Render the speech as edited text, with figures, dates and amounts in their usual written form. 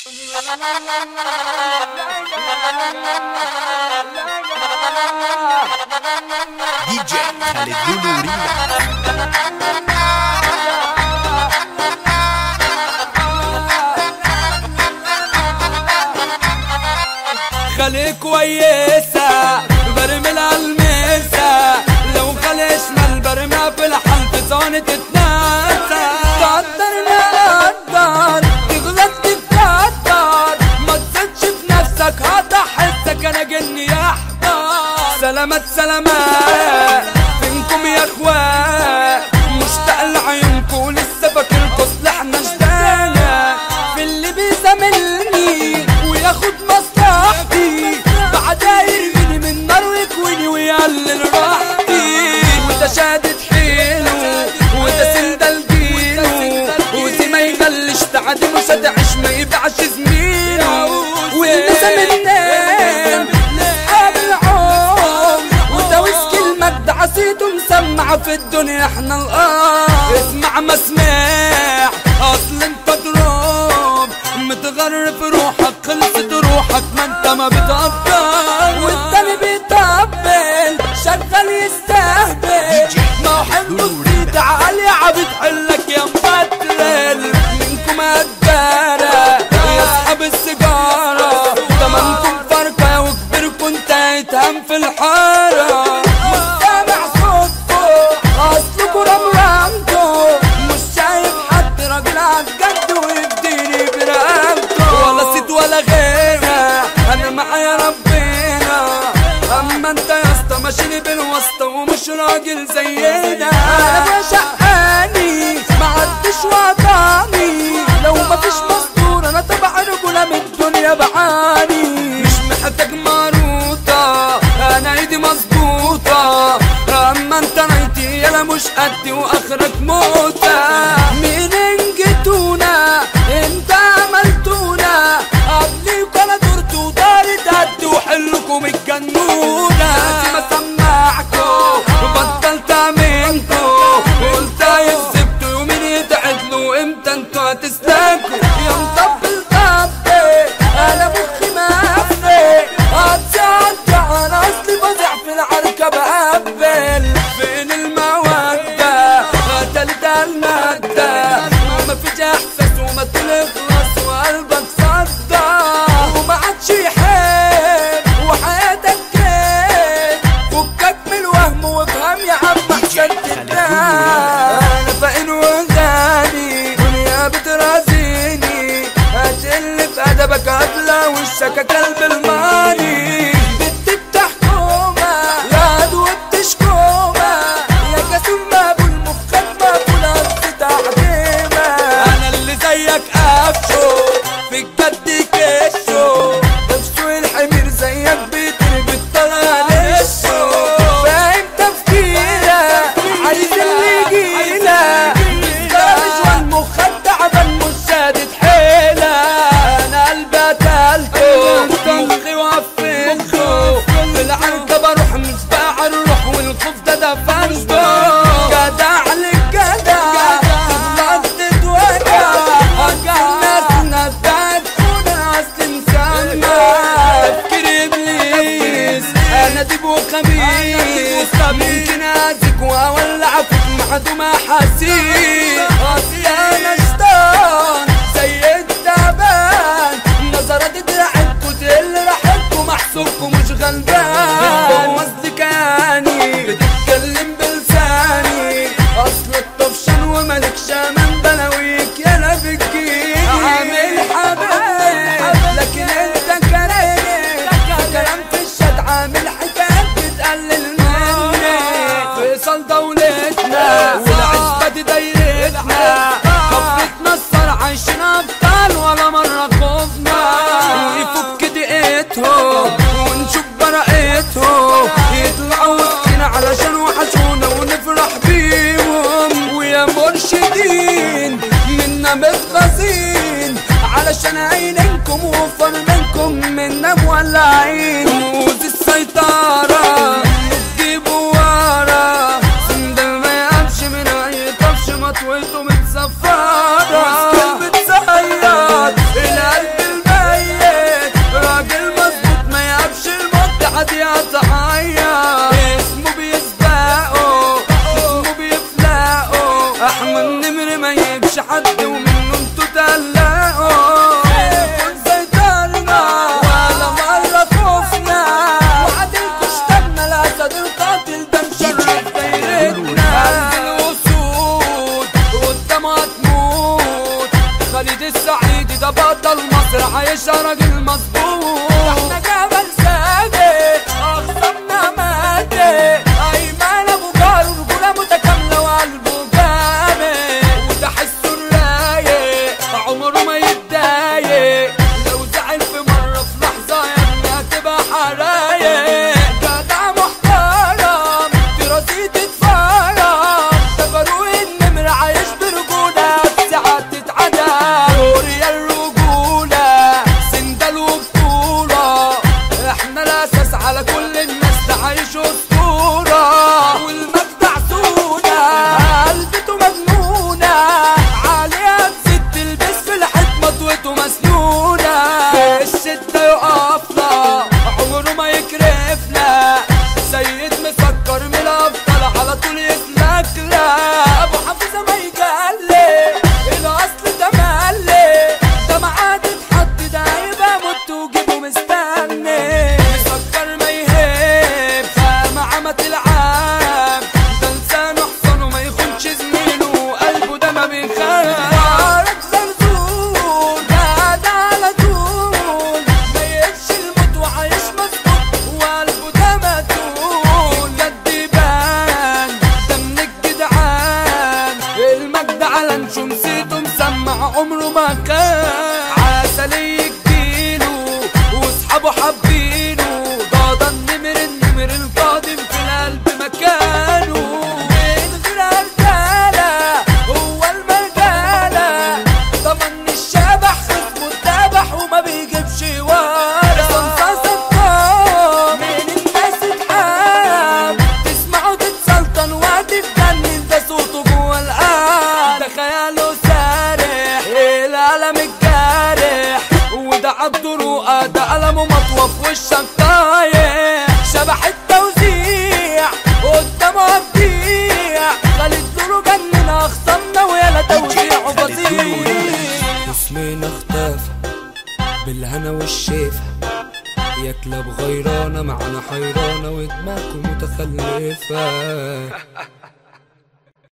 دي جي خالد لولو ريما. خلي كويسة برمي الميسة، لو خلي شمال برمي في الحل في زونة تتناسى. تقدرني اقدر تغلط تتقدر، ما تزدش في نفسك هتحسك انا جني احضر. سلامات سلامات فينكم يا اخوان، مشتاق لعيونكم لسه فاكركوا سلاحنا جدانا. في اللي بيزاملني وياخد مصلحتي بعدها يرميني من نار ويكويني ويقلل راحتي. وده شادد حيله وده سندل جيله، ودي ما يقلش تعدي مش هتعيش ما يبيعش زميله. والناس منام لاصحاب العمر، وده ويسكي المجد عصيته مسمعة في الدنيا احنا الارض. اسمع مسمع اصل انت ضرب متغرب روحك، خلصت روحك ما انت ما بتقدر. والتاني بيطبل شغال يستهبل، ما هو حمده جديد عالي عبيد حلك يا مبدل. منكم قدارة يا اصحاب السيجارة، تمنكم فرقة وكبركم انت يتهم في الحارة. مش سامع صوتكم اصلكم رمرمتوا، مش شايف حد راجل عالجد ويديني برقبته. ولا سيد ولا غيرها انا معايا ربنا، اما انت يا اسطى ماشيني بالواسطة ومش راجل زينا. انا شقاني معدش وعطاني، لو مفيش مصدور انا تبع رجولة من الدنيا بعاني. مش محتاج ماروطة انا ايدي مظبوطة، اما انت نايتي يلا مش قدي واخرك موتة. منين جيتونا انت عملتونا قبليك انا درت ودارت قد وحلكم الجنونة. ما سمعكوا وبطلت منكوا، قلت يكذبتوا يومين يتعدلوا امتى انتوا هتستنكوا. يا مطبل طبل انا مخي مقفل، هتساعد على اصلي بضيع في العركة بقبل. فين المودة قتلت المادة، ومفيش احساس وما تخلص وقلبك صدى، وما عادش يحب وحياتك كيف. فكك من الوهم وافهم يا عم احسن تتنام. انا فاقين وغني دنيا بترازيني، هتقل في ادبك قبله وشك كلب الماني. بنت بتحكومة يا عدو بتشكومة، يا كسول مقبول مخك مقبول قصد تعديمة. انا اللي زيك قفشه في الجد كشه، نفسه الحمير زيك بيطير بالطلع لشه. فاهم تفكيرك عايز اللي يجيلك، مش والمخك تعبان مش شادد حيلة. انا قلبي قتلته مخي وقفلته، في العركة بروح مش باع الروح والخوف ده دفنته. جدع للجدع تغلط تتوجع، وجع الناس ندعت كونا اصل مسمى. تفكير ابليس انا ديب وخميس، ممكن اذيك واولع فيك معدوم احاسيس. اصل انا شطان زي التعبان، نظرات دراعتكوا تقل راحتكوا محسوبكوا مش غلبان. قصدي كياني بتتكلم بلساني، اصل الطفشان ومالكش امان بلاويك يالا بتجيني. عامل حبايب لكن انت كلام في الشات عامل حكايات بتقلل مني. فيصل دولتنا والعزبة دي دايرتنا، خفرتنا الصرع عايشين ابطال ولا مرة خوفنا. ويفك دقيتهم ونشوف براءتهم، يطلعوا وسطنا علشان وحشونا ونفرح بيهم. ويا مرشدين منا متغاظين علشان عينينكم وفر منكم منا مولعين. موز السيطرة تجيبوا ورا، سندل ما يقفش من اي طفش مطويته متصفرة. بتصيد القلب سيدي ده بطل مصر عايش راجل مظبوط. احنا جبل ثابت اخصامنا ماتت، ايمن ابو جار رجوله متكامله وقلبه جامد، وده حسه الرايق عمره ما يتضايق، لو زعل في مره في لحظه يا ابني هتبقى حرايق. جدع محترم دراسي تتفرم، ده فاروق النمر عايش برجوله بساعات تتعدى، يا الرجوله سندال وبطوله، احنا الاساس على كل الناس تعيش اسطوره، والمجد عسوله قلبته مجنونه، عليها تزيد تلبس في الحكمه طوته مسنونه، في الشده يقفنا عمره ما يكرفنا، سيد مسكر من الابطال على طول يسلكنا، ابو حفيظه ما يجلي الاصل تملي، ده معاد اتحط ده هيبقى موت وجيبه مستني، مسكر ما يهب فمع ما تلعب، ده لسانه حصانه ما يخونش زميله، قلبه ده ما بيخاف، عارف زرزور ده على طول، ما يقفش الموت وعايش مظبوط وقلبه ده مقتول، بجد يبان ده من الجدعان، المجد على شمسيته مسمع عمره ما كان، عسلي يجيله واصحابه حابينه، ده النمر القادم في القلب مكانه، من غير رجاله هو المرجاله، ضمن الشبح خصمه اتذبح وما بيجيبش ورا، صنصاصة طار من الناس اتحاب، تسمعه تتسلطن وتتجنن، ده صوته جوه القلب، ده خياله سارح القلم الجارح، وده عبده رؤى ده قلمه مطوى في وشك طايح، شبح التوزيع قدامه هتضيع، خالد نوره جنن اخصامنا ويالا توزيع وفظيع، اسمنا اختفى بالهنا والشفا، يا كلاب غيرانه معانا حيرانه ودماغكم متخلفه.